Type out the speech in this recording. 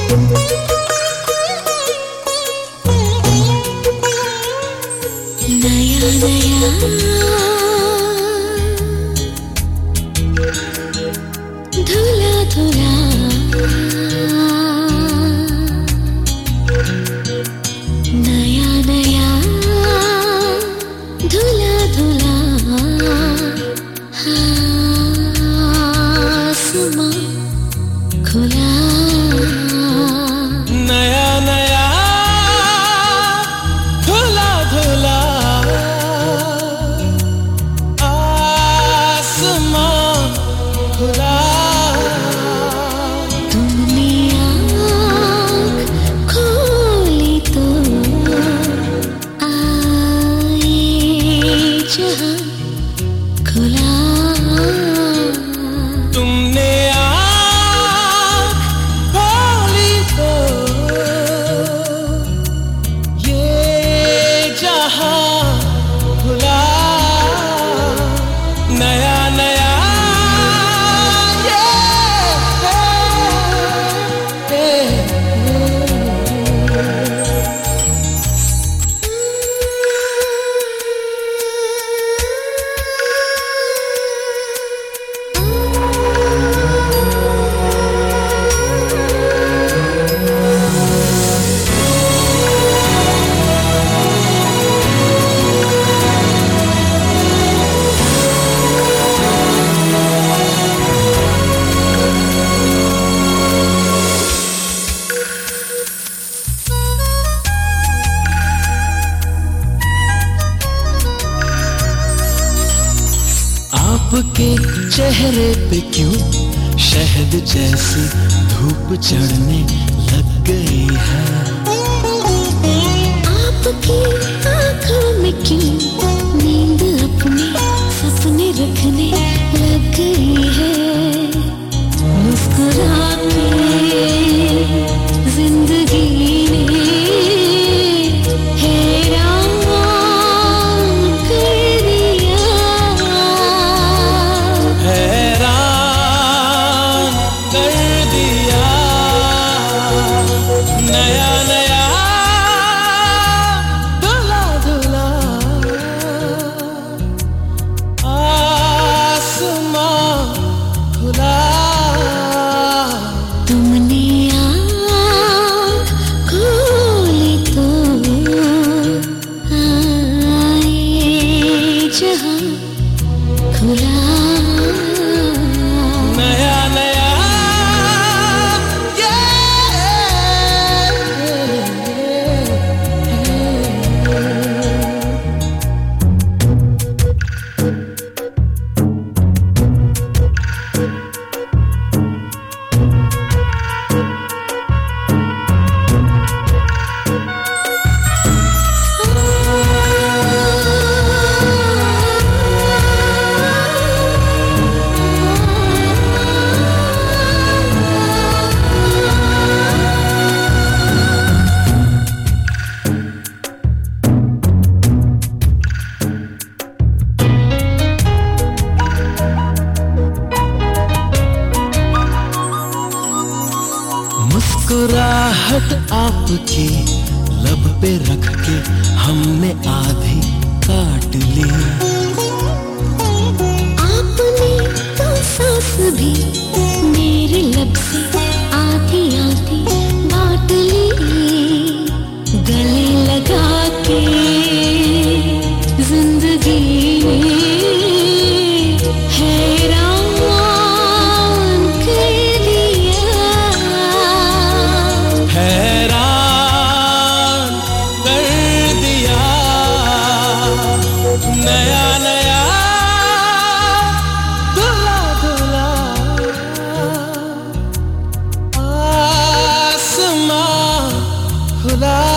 नया नया धुला धुला नया नया धुला धुला आसमां खुला नया नया धुला धुला आसमां खुला। तुमने आँख खोली तो आए जहाँ खुला। तुमने आँख खोली तो ये जहाँ खुला। नया नया आपके चेहरे पे क्यों शहद जैसी धूप चढ़ने लग गई है। आपकी आँखों में क्यों नींद अपने सपने रखने लग गई है। मुस्कुरा के जिंदगी ने हैरान कर दिया। हैरान कर दिया। नया नया धुला धुला आसमां खुला। तुमने आँख खोली तो आए जहाँ खुला। नया नया मुस्कुराहट आपकी लब पे रख के हमने आधी काट ली। आपने तो सांस भी मेरे लब से आधी आधी बांट ली। गले लगा के जिंदगी हैरान कर दिया। हैरान कर दिया। नया नया धुला धुला आसमां खुला।